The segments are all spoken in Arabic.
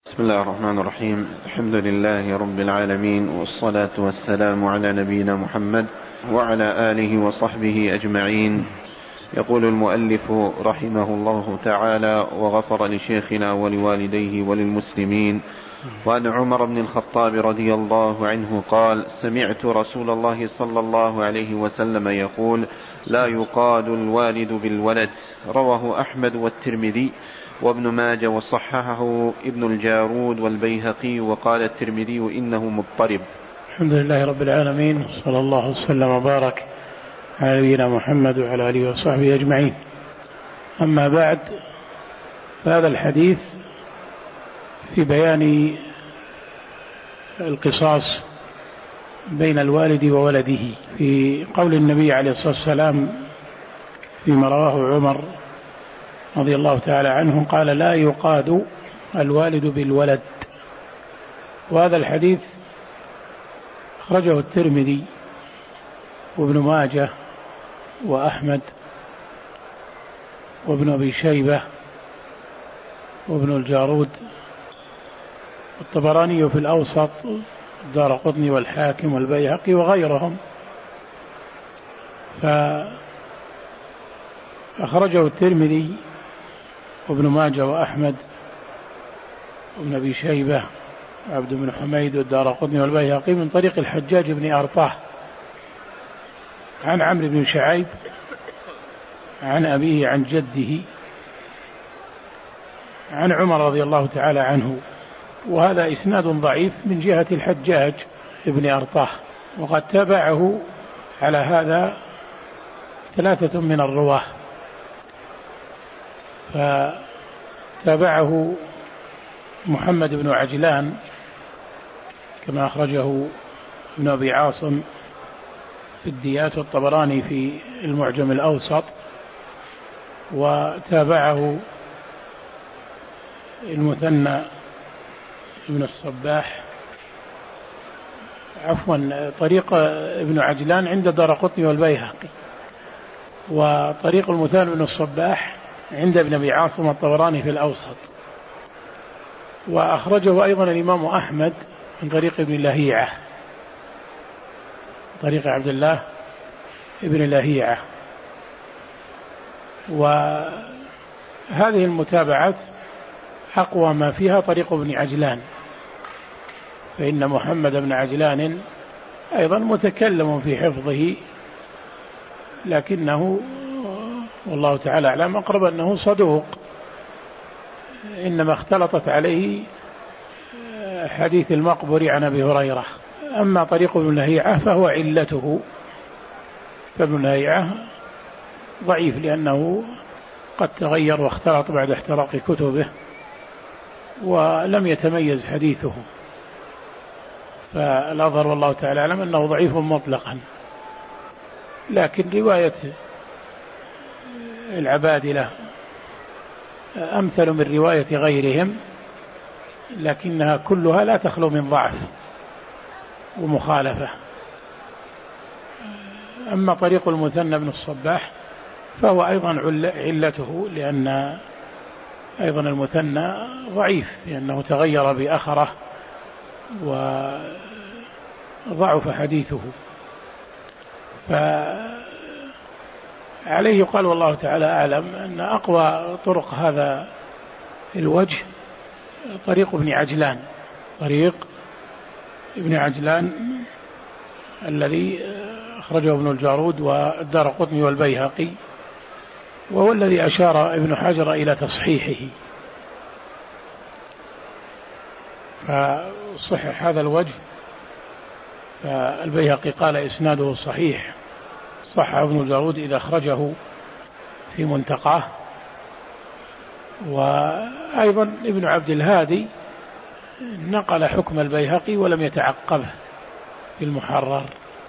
بسم الله الرحمن الرحيم. الحمد لله رب العالمين، والصلاة والسلام على نبينا محمد وعلى آله وصحبه أجمعين. يقول المؤلف رحمه الله تعالى: وغفر لشيخنا ولوالديه وللمسلمين. وعن عمر بن الخطاب رضي الله عنه قال: سمعت رسول الله صلى الله عليه وسلم يقول: لا يقاد الوالد بالولد. رواه أحمد والترمذي وابن ماجه، وصححه ابن الجارود والبيهقي، وقال الترمذي إنه مضطرب. الحمد لله رب العالمين، صلى الله وسلم وبارك على نبينا محمد وعلى آله وصحبه أجمعين. أما بعد، فهذا الحديث في بيان القصاص بين الوالد وولده، في قول النبي عليه الصلاة والسلام فيما رواه عمر رضي الله تعالى عنه قال: لا يقاد الوالد بالولد. وهذا الحديث أخرجه الترمذي وابن ماجه وأحمد وابن أبي شيبة وابن الجارود والطبراني في الأوسط، الدارقطني والحاكم والبيهقي وغيرهم. فأخرجه الترمذي وابن ماجه وأحمد وابن أبي شيبة وعبد بن حميد والدارقطني والبيهقي من طريق الحجاج بن أرطاه عن عمرو بن شعيب عن أبيه عن جده عن عمر رضي الله تعالى عنه. وهذا إسناد ضعيف من جهة الحجاج بن أرطاه، وقد تابعه على هذا 3 من الرواه. فتابعه محمد بن عجلان كما أخرجه ابن أبي عاصم في الديات، والطبراني في المعجم الأوسط، وتابعه المثنى ابن الصباح، طريق ابن عجلان عند الدارقطني والبيهقي، وطريق المثنى ابن الصباح عند ابن أبي عاصم الطبراني في الأوسط. وأخرجه أيضا الإمام أحمد من طريق ابن لهيعة، طريق عبد الله ابن لهيعة. وهذه المتابعات أقوى ما فيها طريق ابن عجلان، فإن محمد بن عجلان أيضا متكلم في حفظه، لكنه والله تعالى أعلم أقرب أنه صدوق، إنما اختلطت عليه حديث المقبري عن أبي هريرة. أما طريق ابن لهيعة فهو علته، فابن لهيعة ضعيف لأنه قد تغير واختلط بعد احتراق كتبه، ولم يتميز حديثه، فالأظهر والله تعالى أعلم أنه ضعيف مطلقا. لكن رواية العبادلة أمثل من رواية غيرهم، لكنها كلها لا تخلو من ضعف ومخالفة. أما طريق المثنى بن الصباح فهو أيضا علته، لأن أيضا المثنى ضعيف لأنه تغير بأخره وضعف حديثه. فعليه قال والله تعالى أعلم أن أقوى طرق هذا الوجه طريق ابن عجلان، طريق ابن عجلان الذي أخرجه ابن الجارود والدارقطني والبيهقي، وهو الذي أشار ابن حجر إلى تصحيحه. فصحح هذا الوجه، فالبيهقي قال إسناده صحيح، صححه ابن الجارود إذا أخرجه في منتقاه. وأيضا ابن عبد الهادي نقل حكم البيهقي ولم يتعقبه في المحرر.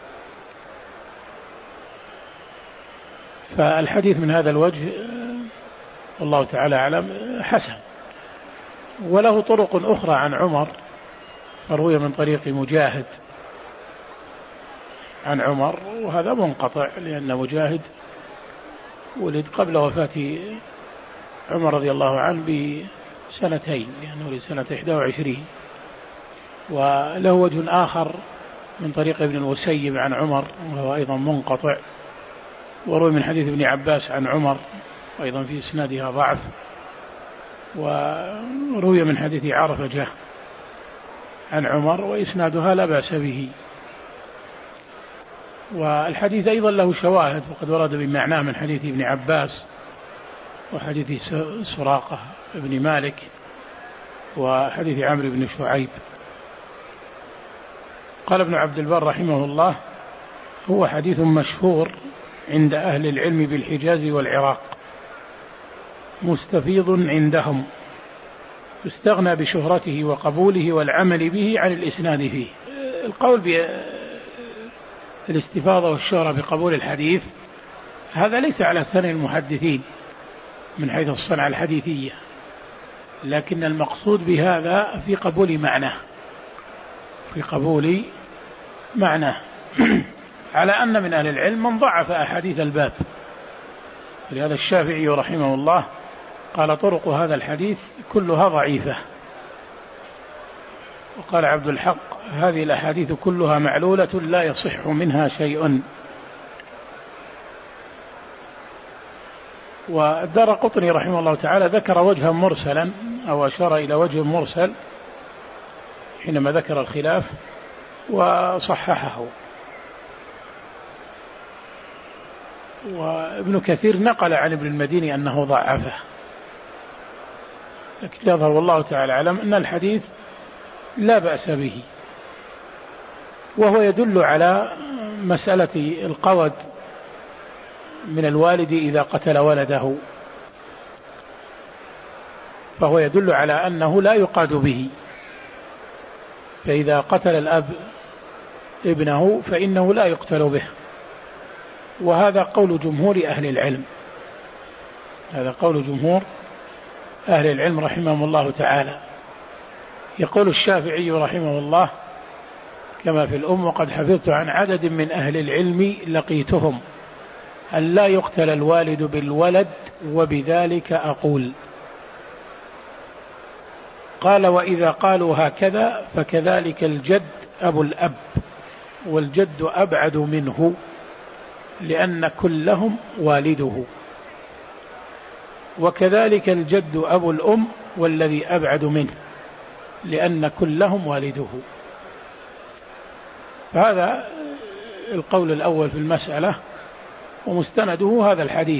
فالحديث من هذا الوجه والله تعالى أعلم حسن. وله طرق أخرى عن عمر، فروي من طريق مجاهد عن عمر، وهذا منقطع لأن مجاهد ولد قبل وفاة عمر رضي الله عنه سنتين، لأنه لسنة 21. وله وجه آخر من طريق ابن المسيب عن عمر وهو أيضا منقطع، وروي من حديث ابن عباس عن عمر أيضا في إسنادها ضعف، وروي من حديث عرفجة عن عمر وإسنادها لا بأس به. والحديث أيضا له شواهد، وقد ورد بمعناه من حديث ابن عباس وحديث سراقة ابن مالك وحديث عمرو بن شعيب. قال ابن عبد البر رحمه الله: هو حديث مشهور عند أهل العلم بالحجاز والعراق، مستفيض عندهم، يستغنى بشهرته وقبوله والعمل به عن الإسناد فيه. القول بالاستفاضة والشهرة بقبول الحديث هذا ليس على سن المحدثين من حيث الصنعة الحديثية، لكن المقصود بهذا في قبول معناه على أن من أهل العلم من ضعف أحاديث الباب. لهذا الشافعي رحمه الله قال: طرق هذا الحديث كلها ضعيفة. وقال عبد الحق: هذه الأحاديث كلها معلولة لا يصح منها شيء. والدارقطني رحمه الله تعالى ذكر وجها مرسلا أو أشار إلى وجه مرسل حينما ذكر الخلاف وصححه. وابن كثير نقل عن ابن المديني أنه ضعفه، لكن يظهر والله تعالى أعلم أن الحديث لا بأس به، وهو يدل على مسألة القود من الوالد إذا قتل ولده، فهو يدل على أنه لا يقاد به، فإذا قتل الأب ابنه فإنه لا يقتل به. وهذا قول جمهور أهل العلم، هذا قول جمهور أهل العلم رحمهم الله تعالى. يقول الشافعي رحمه الله كما في الأم: وقد حفظت عن عدد من أهل العلم لقيتهم أن لا يقتل الوالد بالولد، وبذلك أقول. قال: وإذا قالوا هكذا فكذلك الجد أبو الأب، والجد أبعد منه لأن كلهم والده، وكذلك الجد أبو الأم والذي أبعد منه لأن كلهم والده. فهذا القول الأول في المسألة، ومستنده هذا الحديث.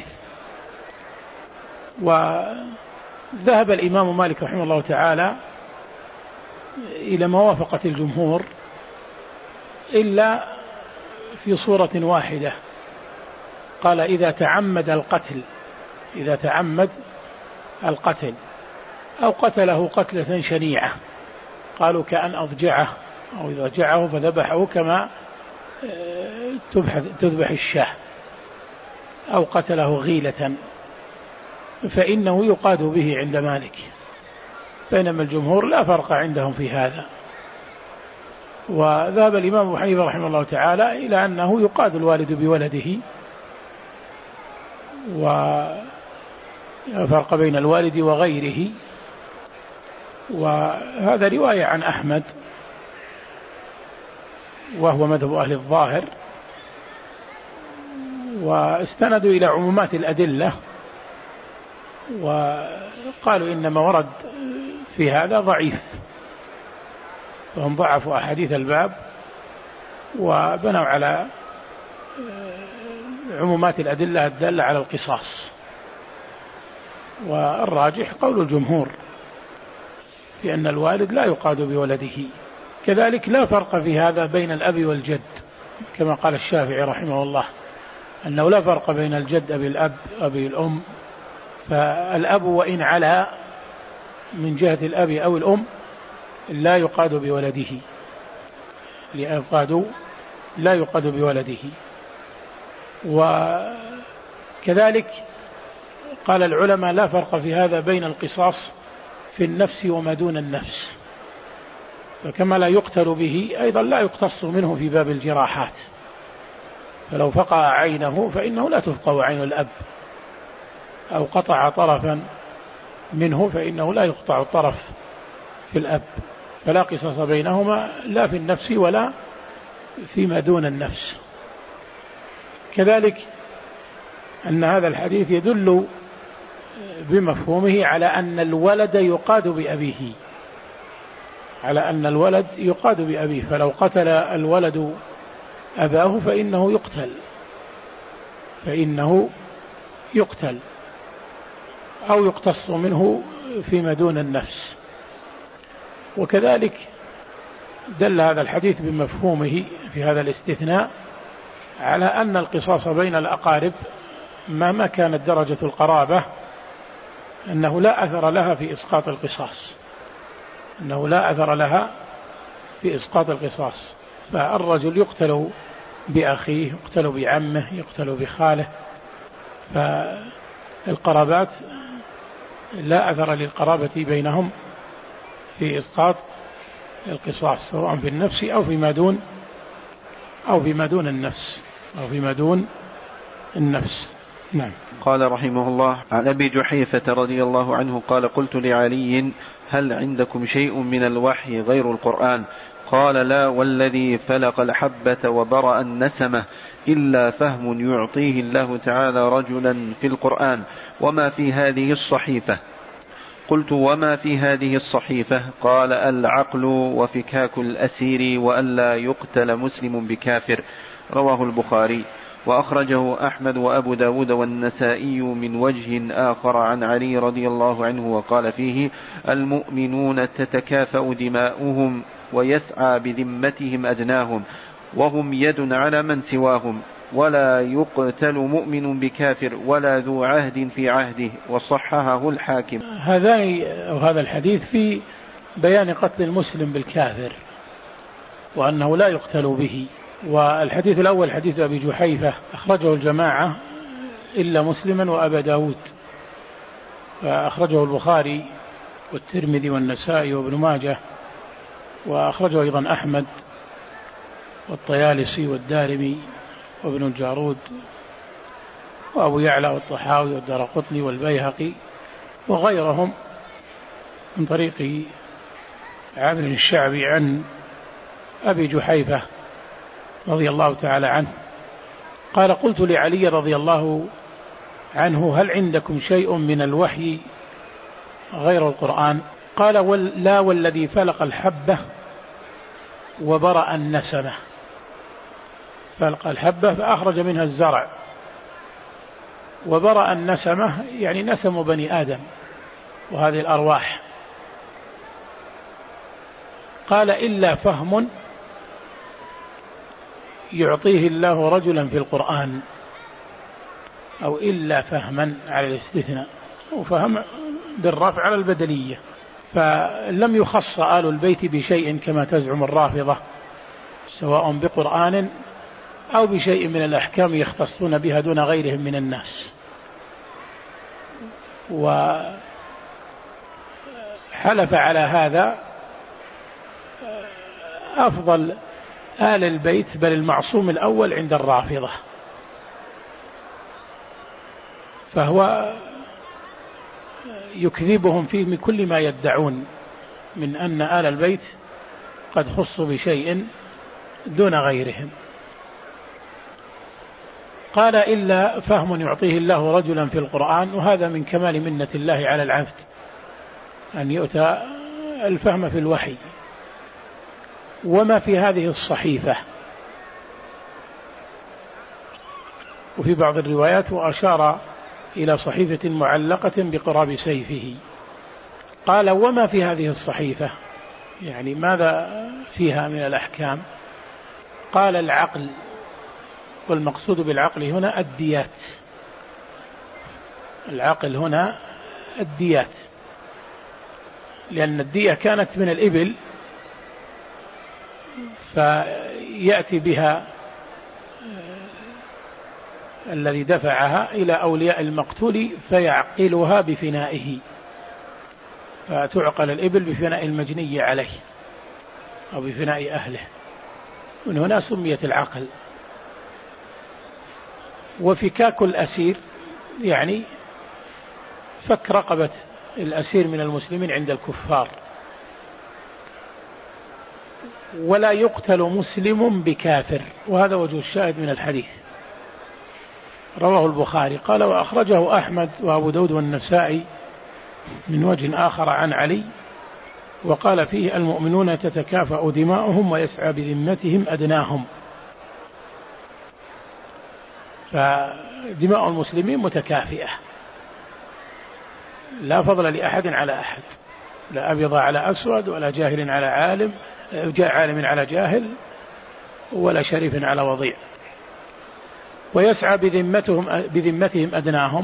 وذهب الإمام مالك رحمه الله تعالى إلى موافقة الجمهور إلا في صورة واحدة، قال: إذا تعمد القتل أو قتله قتلة شنيعة، قالوا كأن أضجعه أو إذا ضجعه فذبحه كما تذبح الشاة، أو قتله غيلة، فإنه يقاد به عند مالك، بينما الجمهور لا فرق عندهم في هذا. وذهب الإمام أبو حنيفة رحمه الله تعالى إلى أنه يقاد الوالد بولده، وفرق بين الوالد وغيره. وهذا رواية عن أحمد وهو مذهب أهل الظاهر، واستندوا إلى عمومات الأدلة، وقالوا إنما ورد في هذا ضعيف، فهم ضعفوا أحاديث الباب وبنوا على عمومات الأدلة الدالة على القصاص. والراجح قول الجمهور في أن الوالد لا يقاد بولده. كذلك لا فرق في هذا بين الأب والجد، كما قال الشافعي رحمه الله أنه لا فرق بين الجد أبي الأب أبي الأم، فالأب وإن علا من جهة الأب أو الأم لا يقاد بولده. وكذلك قال العلماء لا فرق في هذا بين القصاص في النفس وما دون النفس، فكما لا يقتل به أيضا لا يقتص منه في باب الجراحات، فلو فقع عينه فإنه لا تفقع عين الأب، أو قطع طرفا منه فإنه لا يقطع الطرف في الأب، فلا قصاص بينهما لا في النفس ولا فيما دون النفس. كذلك أن هذا الحديث يدل بمفهومه على أن الولد يقاد بأبيه، على أن الولد يقاد بأبيه، فلو قتل الولد أباه فإنه يقتل أو يقتص منه فيما دون النفس. وكذلك دل هذا الحديث بمفهومه في هذا الاستثناء على أن القصاص بين الأقارب مهما كانت درجة القرابة أنه لا أثر لها في إسقاط القصاص، فالرجل يقتل بأخيه، يقتل بعمه، يقتل بخاله، فالقرابات لا أثر للقرابة بينهم في إسقاط القصاص سواء في النفس أو فيما دون النفس. نعم. قال رحمه الله: عن أبي جحيفة رضي الله عنه قال: قلت لعلي: هل عندكم شيء من الوحي غير القرآن؟ قال: لا والذي فلق الحبة وبرأ النسمة إلا فهم يعطيه الله تعالى رجلا في القرآن. وما في هذه الصحيفة؟ قلت: وما في هذه الصحيفة؟ قال: العقل وفكاك الأسير وألا يقتل مسلم بكافر. رواه البخاري، وأخرجه أحمد وأبو داود والنسائي من وجه آخر عن علي رضي الله عنه، وقال فيه: المؤمنون تتكافأ دماؤهم ويسعى بذمتهم أدناهم، وهم يد على من سواهم، ولا يقتل مؤمن بكافر ولا ذو عهد في عهده. وصححه الحاكم. هذا الحديث في بيان قتل المسلم بالكافر وأنه لا يقتل به. والحديث الأول حديث أبي جحيفة أخرجه الجماعة إلا مسلما وأبا داود، فأخرجه البخاري والترمذي والنسائي وابن ماجه، وأخرجه أيضا أحمد والطيالسي والدارمي وابن الجارود وأبو يعلى والطحاوي والدارقطني والبيهقي وغيرهم من طريق عامر الشعبي عن أبي جحيفة رضي الله تعالى عنه قال: قلت لعلي رضي الله عنه: هل عندكم شيء من الوحي غير القرآن؟ قال: لا والذي فلق الحبة وبرأ النسمة. فلق الحبة فأخرج منها الزرع، وبرأ النسمة يعني نسم بني آدم وهذه الأرواح. قال: إلا فهم يعطيه الله رجلا في القرآن، أو إلا فهما على الاستثناء، وفهم بالرفع على البدلية، فلم يخص آل البيت بشيء كما تزعم الرافضة، سواء بقرآن أو بشيء من الأحكام يختصون بها دون غيرهم من الناس. وحلف على هذا أفضل آل البيت، بل المعصوم الأول عند الرافضة، فهو يكذبهم فيه من كل ما يدعون من أن آل البيت قد خصوا بشيء دون غيرهم. قال: إلا فهم يعطيه الله رجلا في القرآن، وهذا من كمال منة الله على العبد أن يؤتى الفهم في الوحي. وما في هذه الصحيفة، وفي بعض الروايات وأشار إلى صحيفة معلقة بقراب سيفه. قال: وما في هذه الصحيفة، يعني ماذا فيها من الأحكام؟ قال: العقل، والمقصود بالعقل هنا الديات. العقل هنا الديات، لأن الدية كانت من الإبل، فيأتي بها الذي دفعها إلى أولياء المقتول فيعقلها بفنائه، فتعقل الإبل بفناء المجني عليه أو بفناء أهله، من هنا سميت العقل. وفكاك الأسير يعني فك رقبة الأسير من المسلمين عند الكفار. ولا يقتل مسلم بكافر، وهذا وجه الشاهد من الحديث. رواه البخاري قال وأخرجه أحمد وأبو داود والنسائي من وجه آخر عن علي، وقال فيه المؤمنون تتكافأ دماؤهم ويسعى بذمتهم أدناهم. فدماء المسلمين متكافئة، لا فضل لأحد على أحد، لا أبيض على أسود، ولا جاهل على عالم، عالم على جاهل، ولا شريف على وضيع. ويسعى بذمتهم أدناهم،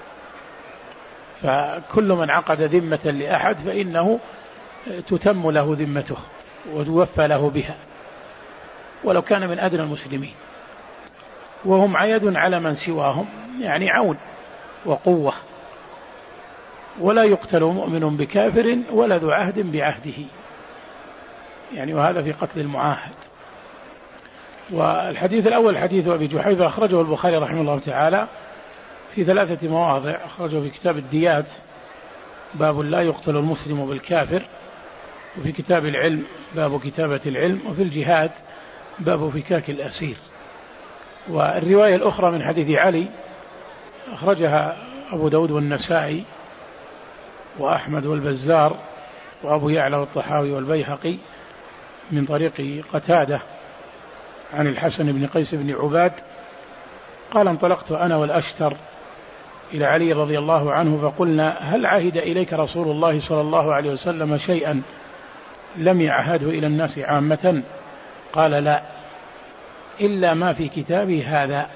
فكل من عقد ذمة لأحد فإنه تتم له ذمته وتوفى له بها ولو كان من أدنى المسلمين، وهم عيد على من سواهم، يعني عون وقوة. ولا يقتل مؤمن بكافر ولا ذو عهد بعهده، يعني وهذا في قتل المعاهد. والحديث الأول حديث أبي جحيفة أخرجه البخاري رحمه الله تعالى في 3 مواضع. أخرجه في كتاب الديات باب لا يقتل المسلم بالكافر، وفي كتاب العلم باب كتابة العلم، وفي الجهاد باب فكاك الأسير. والرواية الأخرى من حديث علي أخرجها أبو داود والنسائي وأحمد والبزار وأبو يعلى والطحاوي والبيهقي من طريق قتادة عن الحسن بن قيس بن عباد قال انطلقت أنا والأشتر إلى علي رضي الله عنه فقلنا هل عهد إليك رسول الله صلى الله عليه وسلم شيئا لم يعهده إلى الناس عامة؟ قال لا، إلا ما في كتابي هذا،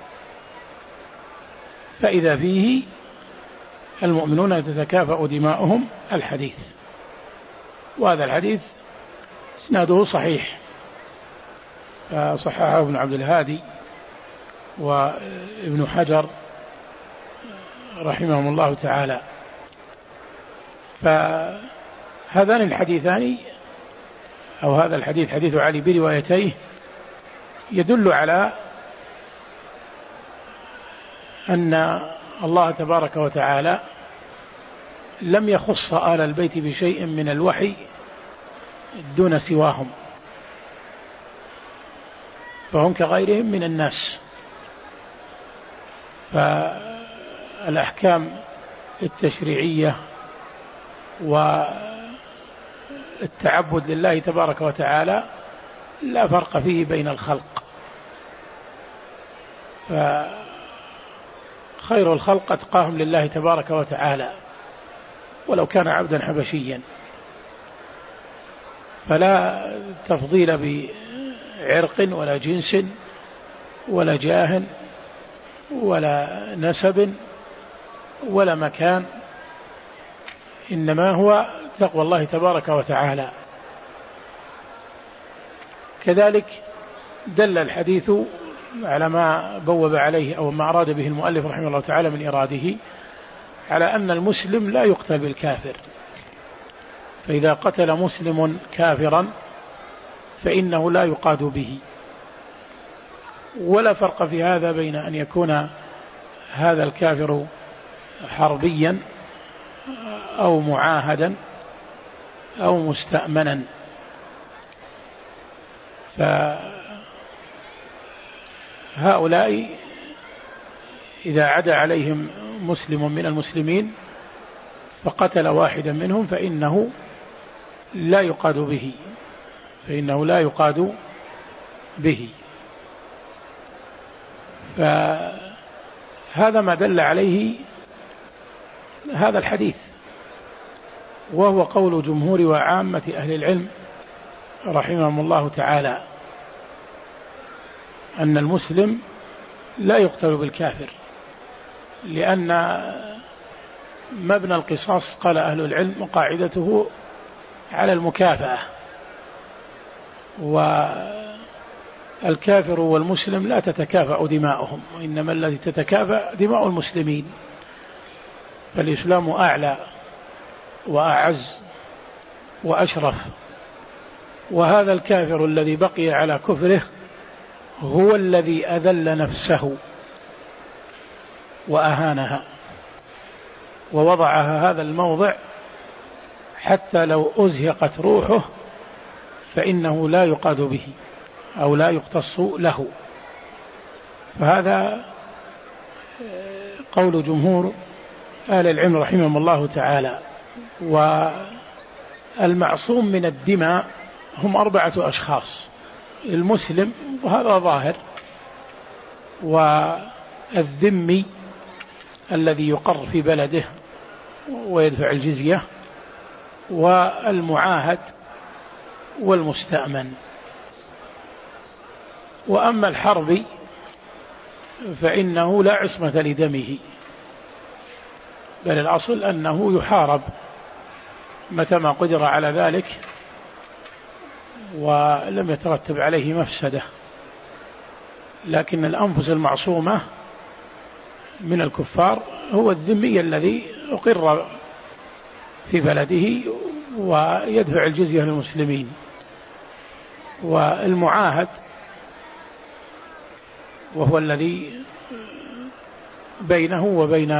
فإذا فيه المؤمنون تتكافأ دماؤهم الحديث. وهذا الحديث اسناده صحيح، فصححه ابن عبد الهادي وابن حجر رحمهم الله تعالى. فهذان الحديثان أو هذا الحديث حديث علي بروايتيه يدل على أن الله تبارك وتعالى لم يخص آل البيت بشيء من الوحي دون سواهم، فهم كغيرهم من الناس. فالأحكام التشريعية والتعبد لله تبارك وتعالى لا فرق فيه بين الخلق، فخير الخلق أتقاهم لله تبارك وتعالى ولو كان عبدا حبشيا. فلا تفضيل بعرق ولا جنس ولا جاه ولا نسب ولا مكان، إنما هو تقوى الله تبارك وتعالى. كذلك دل الحديث على ما بوب عليه أو ما أراد به المؤلف رحمه الله تعالى من إراده على أن المسلم لا يقتل بالكافر، فإذا قتل مسلم كافرا فإنه لا يقاد به. ولا فرق في هذا بين أن يكون هذا الكافر حربيا أو معاهدا أو مستأمنا. فهؤلاء إذا عدا عليهم مسلم من المسلمين فقتل واحدا منهم فإنه لا يقاد به، فهذا ما دل عليه هذا الحديث، وهو قول جمهور وعامة أهل العلم رحمهم الله تعالى أن المسلم لا يقتل بالكافر، لأن مبنى القصاص قال أهل العلم قاعدته على المكافأة، والكافر والمسلم لا تتكافأ دماؤهم، وإنما الذي تتكافأ دماء المسلمين، فالإسلام أعلى وأعز وأشرف. وهذا الكافر الذي بقي على كفره هو الذي أذل نفسه وأهانها ووضعها هذا الموضع حتى لو أزهقت روحه فإنه لا يقاد به أو لا يقتص له. فهذا قول جمهور أهل العلم رحمهم الله تعالى. والمعصوم من الدماء هم 4 أشخاص: المسلم وهذا ظاهر، والذمي الذي يقر في بلده ويدفع الجزية، والمعاهد، والمستأمن. وأما الحربي فإنه لا عصمة لدمه، بل الأصل أنه يحارب متى ما قدر على ذلك ولم يترتب عليه مفسدة. لكن الأنفس المعصومة من الكفار هو الذمي الذي أقر في بلده ويدفع الجزية للمسلمين، والمعاهد وهو الذي بينه وبين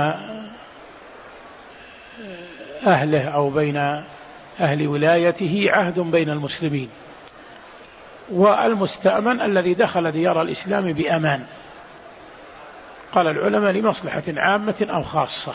أهله أو بين أهل ولايته عهد بين المسلمين، والمستأمن الذي دخل ديار الإسلام بأمان. قال العلماء لمصلحة عامة أو خاصة،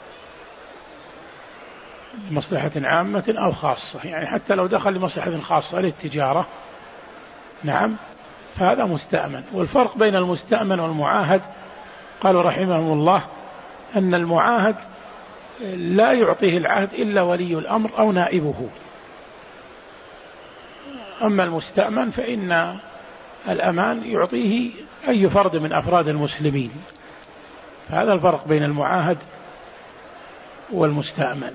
لمصلحة عامة أو خاصة، يعني حتى لو دخل لمصلحة خاصة للتجارة نعم فهذا مستأمن. والفرق بين المستأمن والمعاهد قالوا رحمهم الله أن المعاهد لا يعطيه العهد إلا ولي الأمر أو نائبه، أما المستأمن فإن الأمان يعطيه أي فرد من أفراد المسلمين. فهذا الفرق بين المعاهد والمستأمن.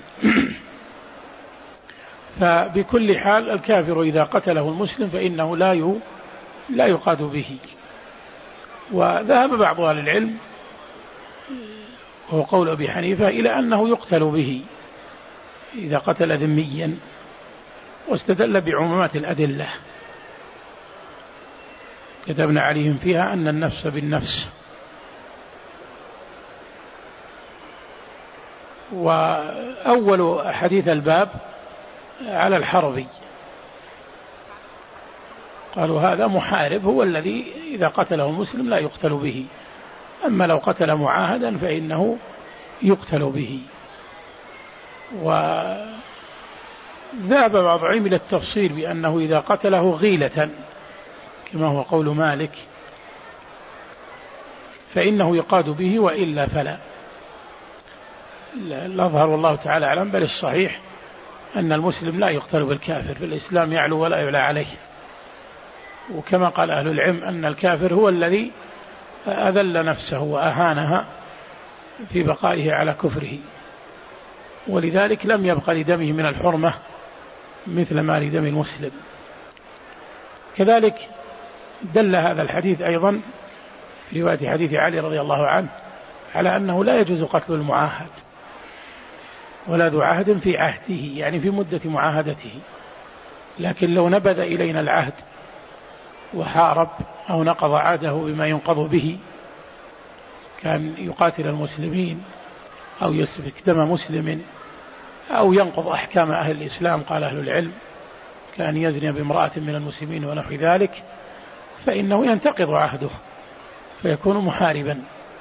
فبكل حال الكافر إذا قتله المسلم فإنه لا يقاد به. وذهب بعض أهل العلم وهو قول أبي حنيفة إلى أنه يقتل به إذا قتل ذميا، واستدل بعمومات الأدلة كتبنا عليهم فيها أن النفس بالنفس. وأول حديث الباب على الحربي، قالوا هذا محارب هو الذي إذا قتله المسلم لا يقتل به، أما لو قتل معاهدا فإنه يقتل به. وذهب بعض العلم إلى التفصيل بأنه إذا قتله غيلة كما هو قول مالك فإنه يقاد به، وإلا فلا. الأظهر والله تعالى أعلم، بل الصحيح أن المسلم لا يقتل بالكافر، في الإسلام يعلو ولا يعلى عليه. وكما قال أهل العلم أن الكافر هو الذي أذل نفسه وأهانها في بقائه على كفره، ولذلك لم يبق لدمه من الحرمة مثل ما لدم المسلم. كذلك دل هذا الحديث أيضا في رواية حديث علي رضي الله عنه على أنه لا يجوز قتل المعاهد ولا ذو عهد في عهده، يعني في مدة معاهدته. لكن لو نبذ إلينا العهد وحارب أو نقض عهده بما ينقض به، كان يقاتل المسلمين أو يسفك دم مسلم أو ينقض أحكام أهل الإسلام، قال أهل العلم كان يزني بامرأة من المسلمين ونحو ذلك، فإنه ينتقض عهده فيكون محاربا.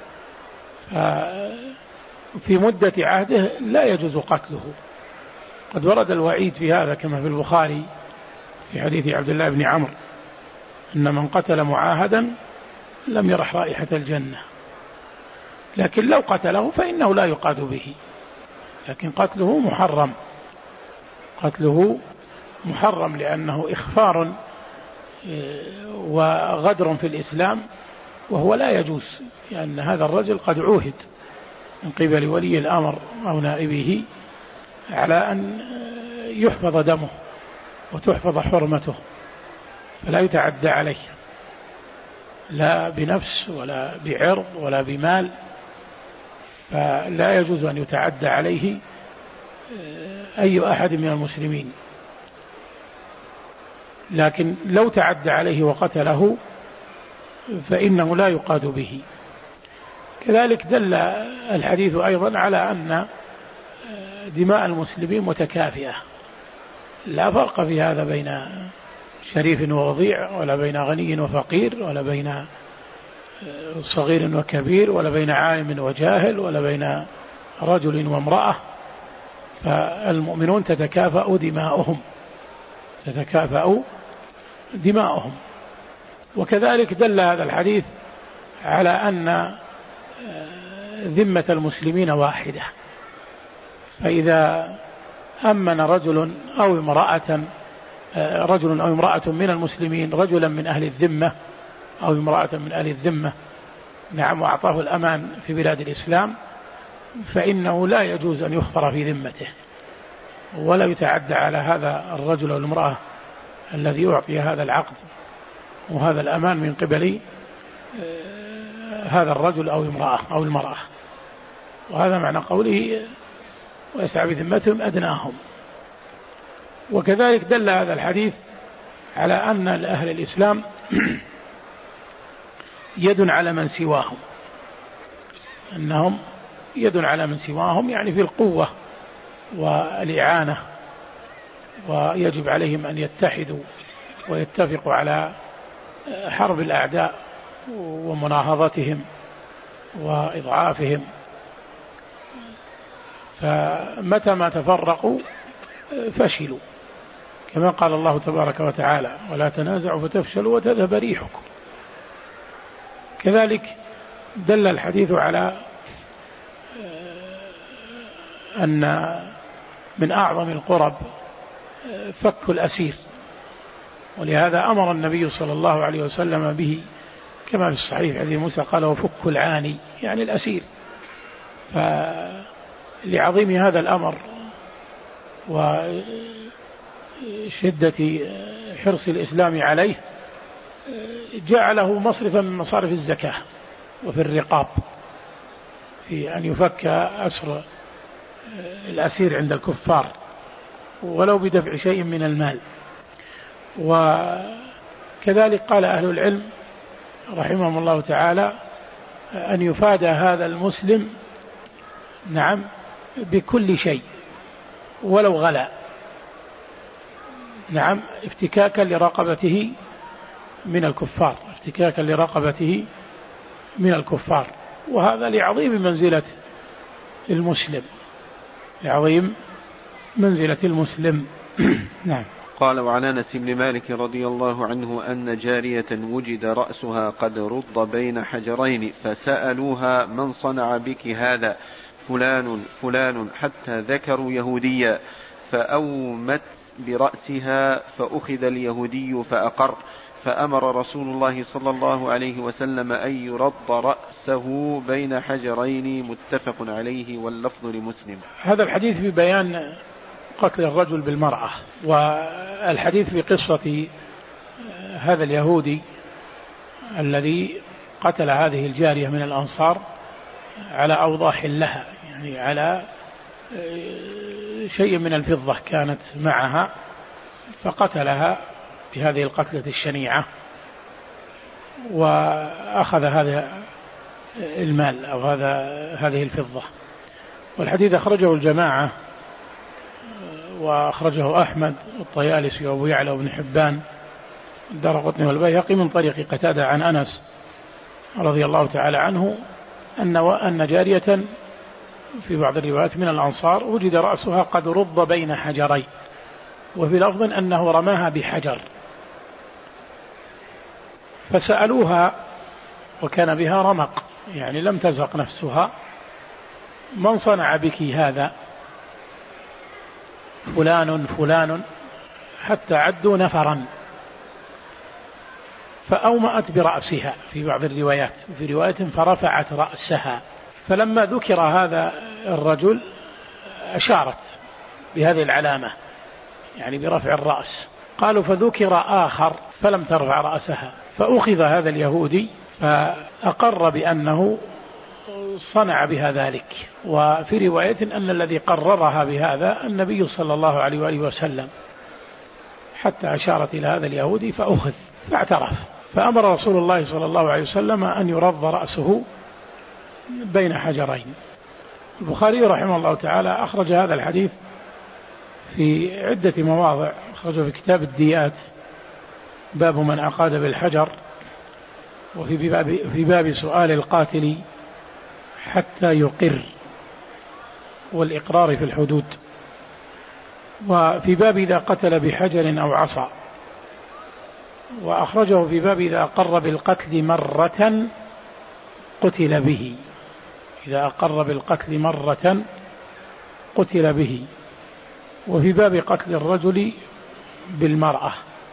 في مدة عهده لا يجوز قتله. قد ورد الوعيد في هذا كما في البخاري في حديث عبد الله بن عمرو أن من قتل معاهدا لم يرح رائحة الجنة. لكن لو قتله فإنه لا يقاد به، لكن قتله محرم، قتله محرم لأنه إخفار وغدر في الإسلام، وهو لا يجوز، لأن هذا الرجل قد عوهد من قبل ولي الأمر أو نائبه على أن يحفظ دمه وتحفظ حرمته، فلا يتعدى عليه لا بنفس ولا بعرض ولا بمال، فلا يجوز أن يتعدى عليه أي أحد من المسلمين. لكن لو تعدى عليه وقتله فإنه لا يقاد به. كذلك دل الحديث أيضا على أن دماء المسلمين متكافئة، لا فرق في هذا بين شريف ووضيع، ولا بين غني وفقير، ولا بين صغير وكبير، ولا بين عالم وجاهل، ولا بين رجل وامرأة. فالمؤمنون تتكافأ دماؤهم. وكذلك دل هذا الحديث على أن ذمة المسلمين واحدة، فإذا أمن رجل أو امرأة من المسلمين رجلا من أهل الذمة أو امرأة من أهل الذمة، نعم، وأعطاه الأمان في بلاد الإسلام، فإنه لا يجوز أن يخفر في ذمته، ولا يتعدى على هذا الرجل أو الامرأة الذي يعطي هذا العقد وهذا الأمان من قبل هذا الرجل أو المرأة. وهذا معنى قوله ويسعى بذمتهم أدناهم. وكذلك دل هذا الحديث على أن لأهل الإسلام يد على من سواهم، أنهم يد على من سواهم يعني في القوة والإعانة، ويجب عليهم أن يتحدوا ويتفقوا على حرب الأعداء ومناهضتهم وإضعافهم. فمتى ما تفرقوا فشلوا، كما قال الله تبارك وتعالى ولا تنازعوا فتفشلوا وتذهب ريحكم. كذلك دل الحديث على أن من أعظم القرب فك الأسير، ولهذا أمر النبي صلى الله عليه وسلم به كما في الصحيح حديث موسى قال وفك العاني يعني الأسير. فلعظيم هذا الأمر وشدة حرص الإسلام عليه جعله مصرفا من مصارف الزكاة وفي الرقاب، في أن يفك أسر الأسير عند الكفار ولو بدفع شيء من المال. وكذلك قال أهل العلم رحمهم الله تعالى أن يفادى هذا المسلم نعم بكل شيء ولو غلا، نعم، افتكاكا لرقبته من الكفار، وهذا لعظيم منزلة المسلم. نعم. قال وعن أنس بن مالك رضي الله عنه أن جارية وجد رأسها قد رد بين حجرين فسألوها من صنع بك هذا؟ فلان حتى ذكروا يهوديا، فأومت برأسها فأخذ اليهودي فأقر، فأمر رسول الله صلى الله عليه وسلم أن يرد رأسه بين حجرين، متفق عليه واللفظ لمسلم. هذا الحديث في بيان قتل الرجل بالمرأة، والحديث في قصة هذا اليهودي الذي قتل هذه الجارية من الأنصار على أوضاح لها، يعني على شيء من الفضة كانت معها، فقتلها بهذه القتلة الشنيعة وأخذ هذا المال أو هذه الفضة. والحديث أخرجه الجماعة، وأخرجه أحمد والطيالسي وأبو يعلى وابن حبان الدارقطني والبيهقي من طريق قتادة عن أنس رضي الله تعالى عنه أن جارية في بعض الروايات من الأنصار وجد رأسها قد رض بين حجرين، وفي لفظ أنه رماها بحجر، فسألوها وكان بها رمق يعني لم تزق نفسها من صنع بك هذا؟ فلان حتى عدوا نفرا، فأومأت برأسها في بعض الروايات، وفي رواية فرفعت رأسها. فلما ذكر هذا الرجل أشارت بهذه العلامة يعني برفع الرأس. قالوا فذكر آخر فلم ترفع رأسها، فأخذ هذا اليهودي فأقر بأنه صنع بها ذلك. وفي رواية أن الذي قررها بهذا النبي صلى الله عليه وآله وسلم، حتى أشارت إلى هذا اليهودي فأخذ فاعترف، فأمر رسول الله صلى الله عليه وسلم أن يرض رأسه بين حجرين. البخاري رحمه الله تعالى أخرج هذا الحديث في عدة مواضع، أخرجه في كتاب الديات باب من أقاد بالحجر، وفي باب سؤال القاتل حتى يقر والإقرار في الحدود، وفي باب إذا قتل بحجر أو عصا، وأخرجه في باب إذا أقر بالقتل مرة قتل به، إذا أقر بالقتل مرة قتل به، وفي باب قتل الرجل بالمرأة،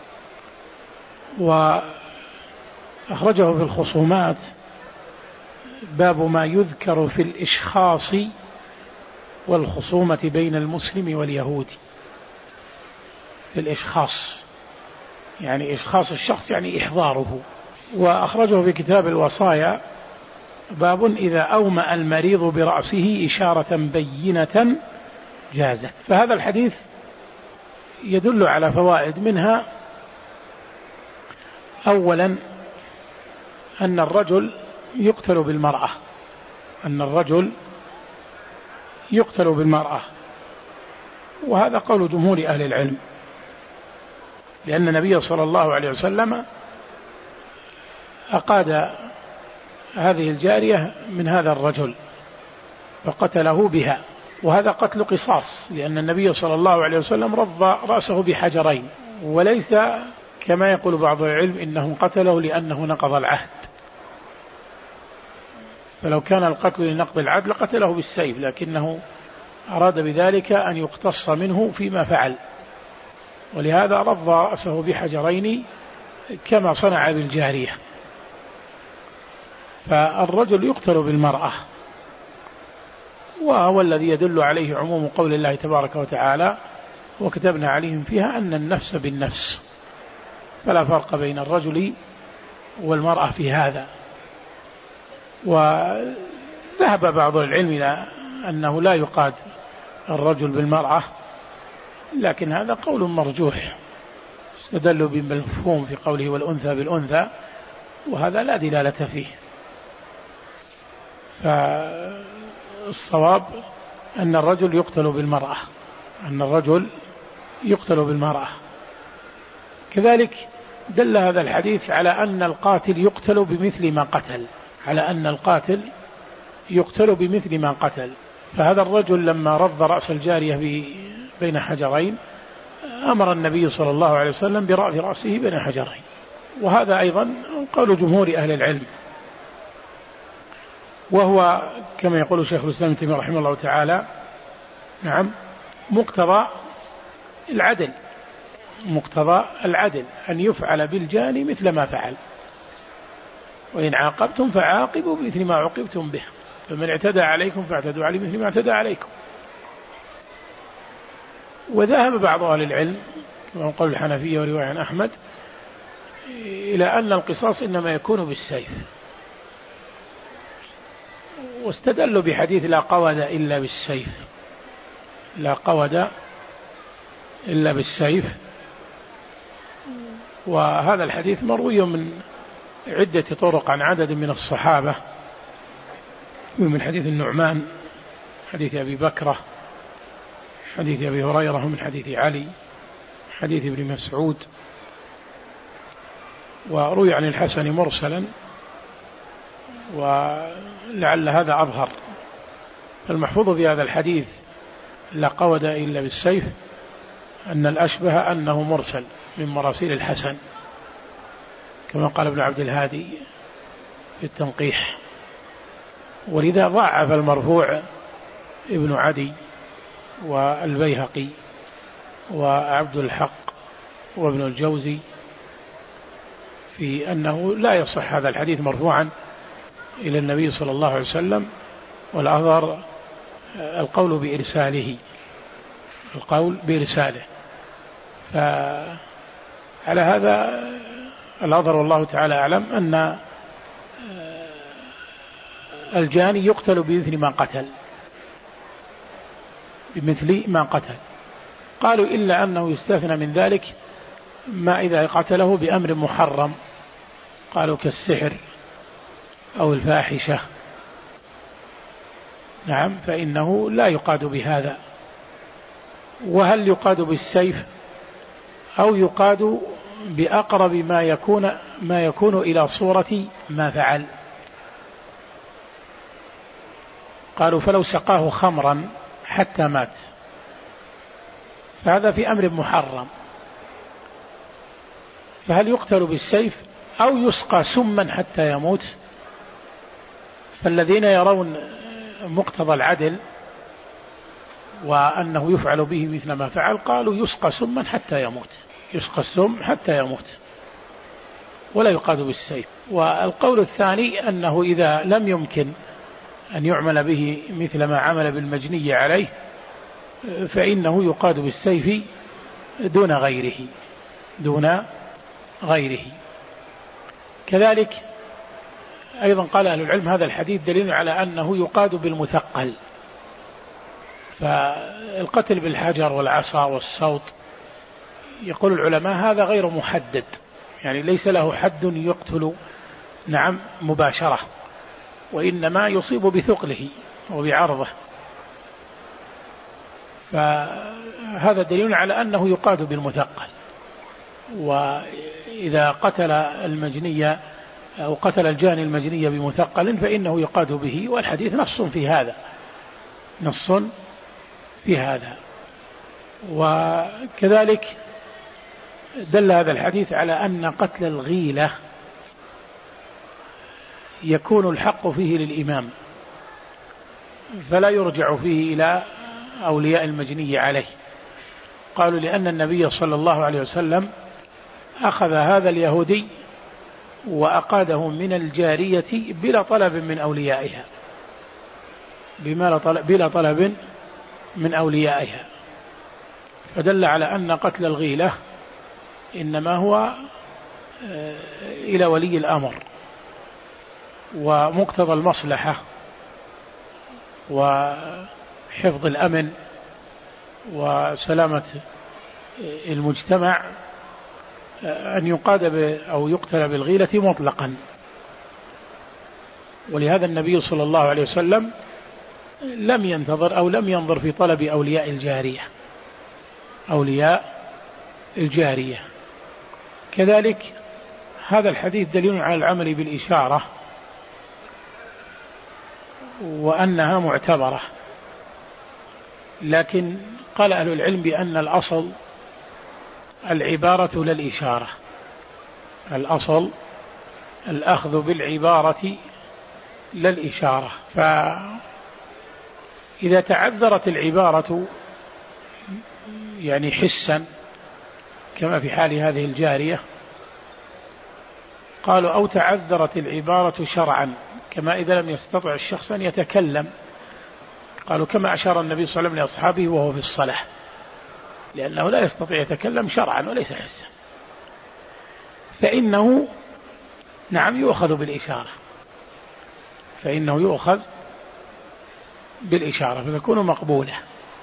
وأخرجه في الخصومات باب ما يذكر في الإشخاص والخصومة بين المسلم واليهود. في الإشخاص يعني إشخاص الشخص يعني إحضاره. وأخرجه في كتاب الوصايا باب إذا أومأ المريض برأسه إشارة بينة جازت. فهذا الحديث يدل على فوائد، منها أولا أن الرجل يقتل بالمرأة، أن الرجل يقتل بالمرأة، وهذا قول جمهور أهل العلم، لأن النبي صلى الله عليه وسلم أقاد هذه الجارية من هذا الرجل فقتله بها، وهذا قتل قصاص، لأن النبي صلى الله عليه وسلم رض رأسه بحجرين، وليس كما يقول بعض العلم إنه قتله لأنه نقض العهد، فلو كان القتل لنقض العهد لقتله بالسيف، لكنه أراد بذلك أن يقتص منه فيما فعل، ولهذا رض رأسه بحجرين كما صنع بالجارية. فالرجل يقتل بالمرأة، وهو الذي يدل عليه عموم قول الله تبارك وتعالى وكتبنا عليهم فيها أن النفس بالنفس، فلا فرق بين الرجل والمرأة في هذا. وذهب بعض العلم إلى أنه لا يقاد الرجل بالمرأة، لكن هذا قول مرجوح، استدلوا بالمفهوم في قوله والأنثى بالأنثى، وهذا لا دلالة فيه. فالصواب أن الرجل يقتل بالمرأة، أن الرجل يقتل بالمرأة. كذلك دل هذا الحديث على أن القاتل يقتل بمثل ما قتل، على أن القاتل يقتل بمثل ما قتل. فهذا الرجل لما رض رأس الجارية بين حجرين أمر النبي صلى الله عليه وسلم برأي رأسه بين حجرين، وهذا أيضا قول جمهور أهل العلم، وهو كما يقول شيخ الإسلام ابن تيمية رحمه الله تعالى نعم مقتضى العدل، مقتضى العدل أن يفعل بالجاني مثل ما فعل، وإن عاقبتم فعاقبوا بمثل ما عوقبتم به، فمن اعتدى عليكم فاعتدوا عليه مثل ما اعتدى عليكم. وذهب بعض أهل العلم كما قال الحنفية ورواية عن أحمد إلى أن القصاص إنما يكون بالسيف، واستدلوا بحديث لا قود إلا بالسيف، لا قود إلا بالسيف. وهذا الحديث مروي من عدة طرق عن عدد من الصحابة، من حديث النعمان، حديث أبي بكرة، حديث أبي هريرة، من حديث علي، حديث ابن مسعود، وروي عن الحسن مرسلا، ولعل هذا أظهر. فالمحفوظ في هذا الحديث لا قود إلا بالسيف أن الأشبه أنه مرسل من مراسيل الحسن، كما قال ابن عبد الهادي في التنقيح. ولذا ضعف المرفوع ابن عدي والبيهقي وعبد الحق وابن الجوزي في أنه لا يصح هذا الحديث مرفوعا إلى النبي صلى الله عليه وسلم، والأظهر القول بإرساله، القول بإرساله. فعلى هذا الأظهر والله تعالى أعلم أن الجاني يقتل بمثل ما قتل، بمثل ما قتل. قالوا إلا أنه يستثنى من ذلك ما إذا قتله بأمر محرم، قالوا كالسحر أو الفاحشة، نعم، فإنه لا يقاد بهذا، وهل يقاد بالسيف أو يقاد بأقرب ما يكون إلى صورة ما فعل؟ قالوا فلو سقاه خمرا حتى مات فهذا في أمر محرم، فهل يقتل بالسيف أو يسقى سما حتى يموت؟ فالذين يرون مقتضى العدل وأنه يفعل به مثل ما فعل قالوا يسقى سما حتى يموت، يسقى السم حتى يموت ولا يقاد بالسيف. والقول الثاني أنه إذا لم يمكن أن يعمل به مثل ما عمل بالمجني عليه فإنه يقاد بالسيف دون غيره. كذلك أيضا قال أهل العلم هذا الحديث دليل على أنه يقاد بالمثقل، فالقتل بالحجر والعصا والصوت يقول العلماء هذا غير محدد، يعني ليس له حد يقتل مباشرة، وإنما يصيب بثقله وبعرضه، فهذا دليل على أنه يقاد بالمثقل. وإذا قتل المجني أو قتل الجاني المجني بمثقل فإنه يقاد به، والحديث نص في هذا. وكذلك دل هذا الحديث على أن قتل الغيلة يكون الحق فيه للإمام، فلا يرجع فيه إلى أولياء المجني عليه. قالوا لأن النبي صلى الله عليه وسلم أخذ هذا اليهودي وأقاده من الجارية بلا طلب من أوليائها، بلا طلب من أوليائها، فدل على أن قتل الغيلة إنما هو إلى ولي الأمر ومقتضى المصلحة وحفظ الأمن وسلامة المجتمع أن يقاد أو يقتل بالغيلة مطلقا. ولهذا النبي صلى الله عليه وسلم لم ينظر في طلب أولياء الجارية. كذلك هذا الحديث دليل على العمل بالإشارة وأنها معتبرة، لكن قال أهل العلم بأن الأصل العبارة للإشارة، الأصل الأخذ بالعبارة للإشارة، فإذا تعذرت العبارة يعني حسا كما في حال هذه الجارية قالوا أو تعذرت العبارة شرعا كما إذا لم يستطع الشخص أن يتكلم، قالوا كما أشار النبي صلى الله عليه وسلم لأصحابه وهو في الصلاة، لأنه لا يستطيع يتكلم شرعا وليس حسا، فإنه يؤخذ بالإشارة فتكون مقبولة،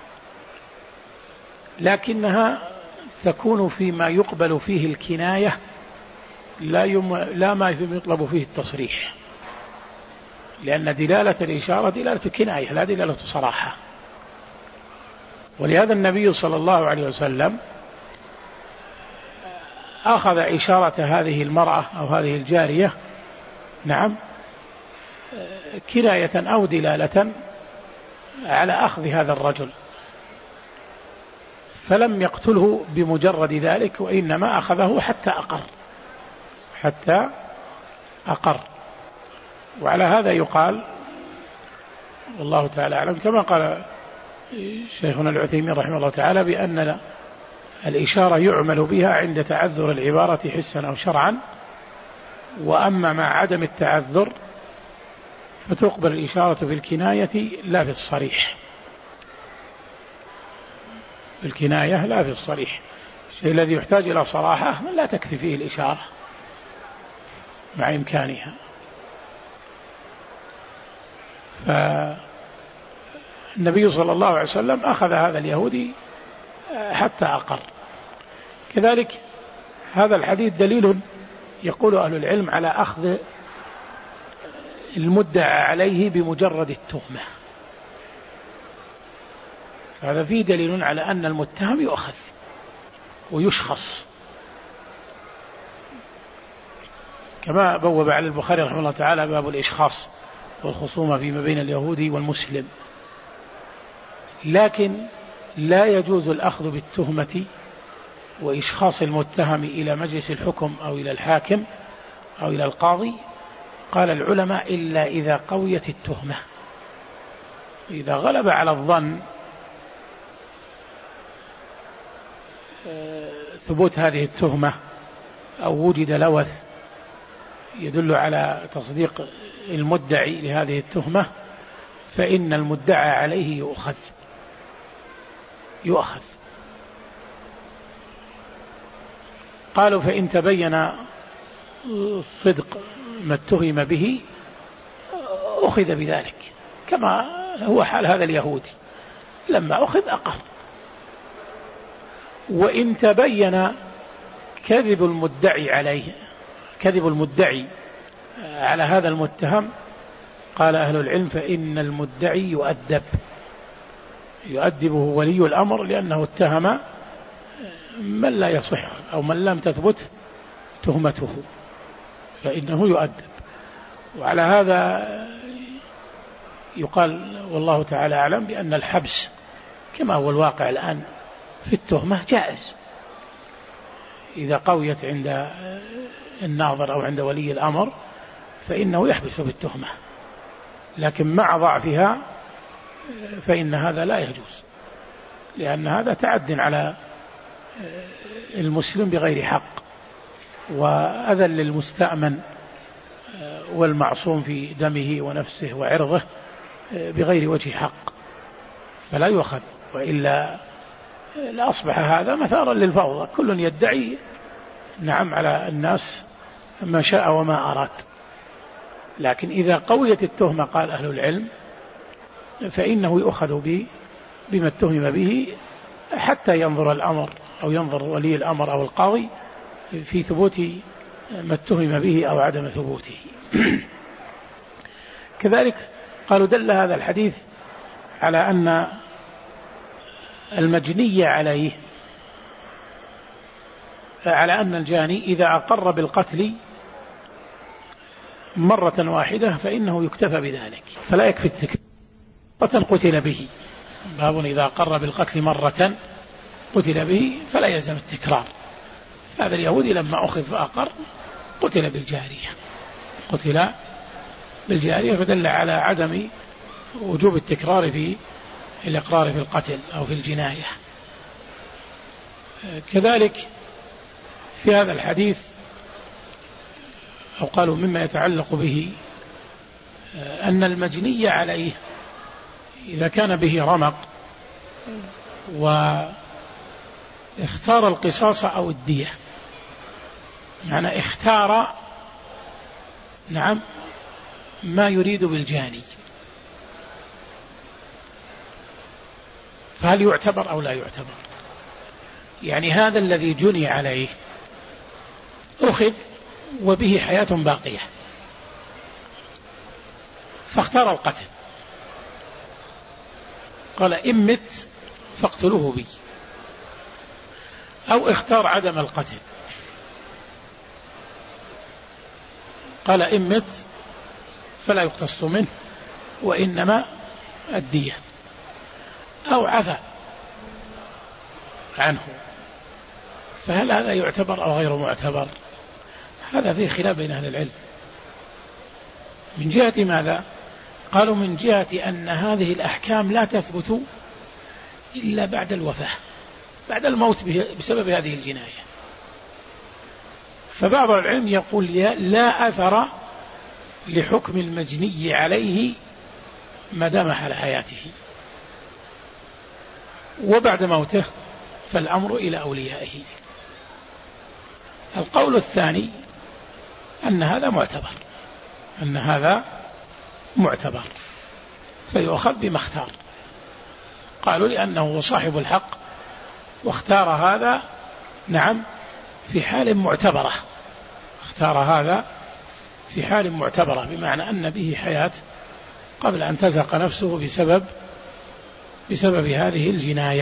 لكنها تكون فيما يقبل فيه الكناية لا ما يطلب فيه التصريح، لأن دلالة الإشارة دلالة كناية لا دلالة صراحة. ولهذا النبي صلى الله عليه وسلم أخذ إشارة هذه المرأة أو هذه الجارية كناية أو دلالة على أخذ هذا الرجل، فلم يقتله بمجرد ذلك، وإنما أخذه حتى أقر. وعلى هذا يقال والله تعالى أعلم كما قال شيخنا العثيمين رحمه الله تعالى بأن الإشارة يعمل بها عند تعذر العبارة حسا أو شرعا، وأما مع عدم التعذر فتقبل الإشارة بالكناية لا في الصريح، بالكناية لا في الصريح. الشيء الذي يحتاج إلى صراحة لا تكفي فيه الإشارة مع إمكانها. فالنبي صلى الله عليه وسلم أخذ هذا اليهودي حتى أقر. كذلك هذا الحديث دليل يقول أهل العلم على أخذ المدعى عليه بمجرد التهمة، هذا فيه دليل على أن المتهم يؤخذ ويشخص، كما بوب على البخاري رحمه الله تعالى باب الإشخاص والخصومة فيما بين اليهودي والمسلم. لكن لا يجوز الأخذ بالتهمة وإشخاص المتهم إلى مجلس الحكم أو إلى الحاكم أو إلى القاضي، قال العلماء، إلا إذا قويت التهمة، إذا غلب على الظن ثبوت هذه التهمة أو وجد لوث يدل على تصديق المدعي لهذه التهمة، فإن المدعى عليه يؤخذ. قالوا فإن تبين صدق ما اتهم به أخذ بذلك، كما هو حال هذا اليهودي لما أخذ أقر. وإن تبين كذب المدعي عليه، كذب المدعي على هذا المتهم، قال أهل العلم فإن المدعي يؤدبه ولي الأمر، لأنه اتهم من لا يصح أو من لم تثبت تهمته، فإنه يؤدب. وعلى هذا يقال والله تعالى أعلم بأن الحبس كما هو الواقع الآن في التهمة جائز إذا قويت عند الناظر أو عند ولي الأمر، فإنه يحبس بالتهمة، لكن مع ضعفها فإن هذا لا يجوز، لأن هذا تعد على المسلم بغير حق، وأذى للمستأمن والمعصوم في دمه ونفسه وعرضه بغير وجه حق، فلا يؤخذ، وإلا لأصبح هذا مثارا للفوضى، كل يدعي نعم على الناس ما شاء وما أراد. لكن إذا قويت التهمة قال أهل العلم فإنه يؤخذ بما اتهم به حتى ينظر الأمر أو ينظر ولي الأمر أو القاضي في ثبوت ما اتهم به أو عدم ثبوته. كذلك قالوا دل هذا الحديث على أن المجني عليه، على أن الجاني إذا أقر بالقتل مرة واحدة فإنه يكتفى بذلك، فلا يكفي التكرار، قتل به. باب إذا أقر بالقتل مرة قتل به فلا يلزم التكرار. هذا اليهودي لما أخذ فأقر قتل بالجارية، فدل على عدم وجوب التكرار في الإقرار في القتل أو في الجناية. كذلك في هذا الحديث أو قالوا مما يتعلق به أن المجني عليه إذا كان به رمق واختار القصاص أو الدية، معنى اختار نعم ما يريد بالجاني، فهل يعتبر أو لا يعتبر؟ يعني هذا الذي جني عليه أخذ وبه حياة باقية فاختار القتل، قال إن مت فاقتلوه بي، أو اختار عدم القتل قال إن مت فلا يقتص منه وإنما الدية، أو عفى عنه، فهل هذا يعتبر أو غير معتبر؟ هذا فيه خلاف بين أهل العلم. من جهة ماذا؟ قالوا من جهة أن هذه الأحكام لا تثبت إلا بعد الوفاة، بعد الموت بسبب هذه الجناية. فبعض العلم يقول لا أثر لحكم المجني عليه ما دام حال حياته، وبعد موته فالأمر إلى أوليائه. القول الثاني أن هذا معتبر فيؤخذ بما اختار، قالوا لأنه صاحب الحق واختار هذا نعم في حال معتبرة، اختار هذا في حال معتبرة، بمعنى أن به حياة قبل أن تزهق نفسه بسبب بسبب هذه الجناية.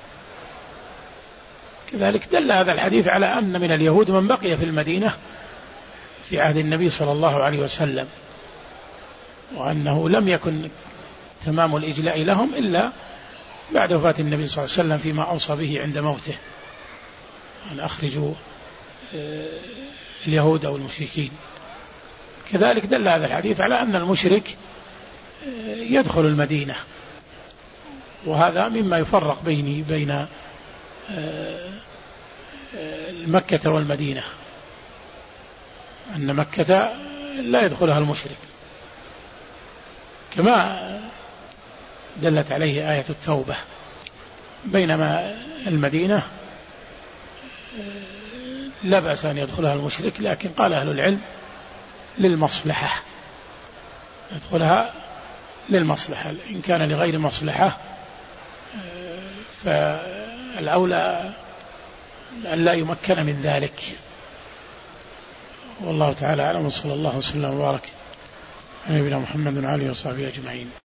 كذلك دل هذا الحديث على أن من اليهود من بقي في المدينة في عهد النبي صلى الله عليه وسلم، وأنه لم يكن تمام الإجلاء لهم إلا بعد وفاة النبي صلى الله عليه وسلم فيما أوصى به عند موته، أن أخرجوا اليهود أو المشركين. كذلك دل هذا الحديث على أن المشرك يدخل المدينة، وهذا مما يفرق بين مكة والمدينة، أن مكة لا يدخلها المشرك، كما دلت عليه آية التوبة، بينما المدينة لا بأس أن يدخلها المشرك، لكن قال أهل العلم للمصلحة، يدخلها للمصلحة. إن كان لغير مصلحة فالأولى أن لا يمكن من ذلك. والله تعالى أعلم، وصلى الله وسلم وبارك على نبينا محمد وعلى آله وصحبه أجمعين.